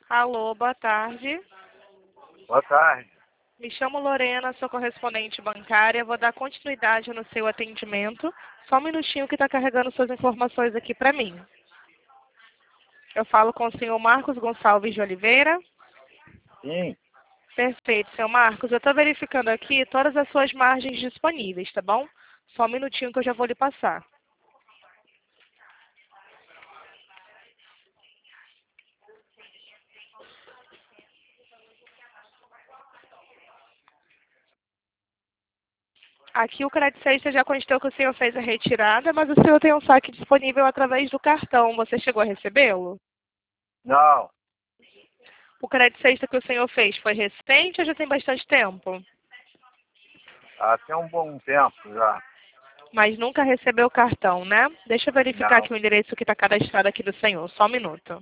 Alô, boa tarde. Boa tarde. Me chamo Lorena, sou correspondente bancária. Vou dar continuidade no seu atendimento. Só um minutinho que está carregando suas informações aqui para mim. Eu falo com o senhor Marcos Gonçalves de Oliveira. Sim, Perfeito, senhor Marcos. Eu estou verificando aqui todas as suas margens disponíveis, tá bom? Só um minutinho que eu já vou lhe passar. Aqui o Credit Sexta já constou que o senhor fez a retirada, mas o senhor tem um saque disponível através do cartão. Você chegou a recebê-lo? não. O Credit Sexta que o senhor fez foi recente ou já tem bastante tempo? Há tem um bom tempo já. Mas nunca recebeu o cartão, né? Deixa eu verificar Não. aqui o endereço que está cadastrado aqui do senhor. Só um minuto.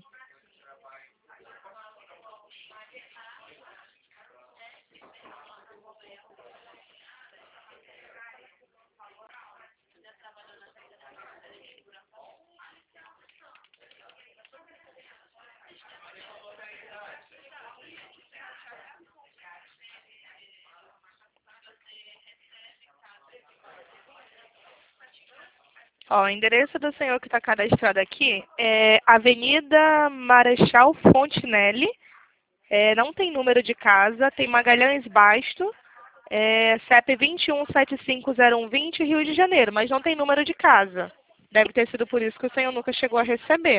Ó, o endereço do senhor que está cadastrado aqui é Avenida Marechal Fontinelli. Não tem número de casa, tem Magalhães Basto, CEP 21750120, Rio de Janeiro, mas não tem número de casa. Deve ter sido por isso que o senhor nunca chegou a receber.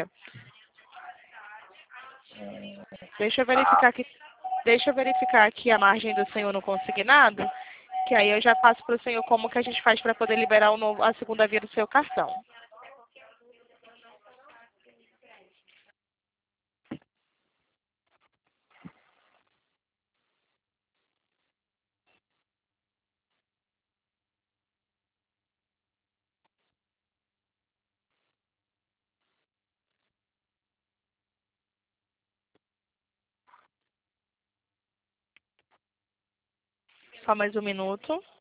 Deixa eu Ah, verificar aqui, deixa eu verificar aqui a margem do senhor no consignado, que aí eu já passo para o senhor como que a gente faz para poder liberar a segunda via do seu cartão. Só mais um minuto.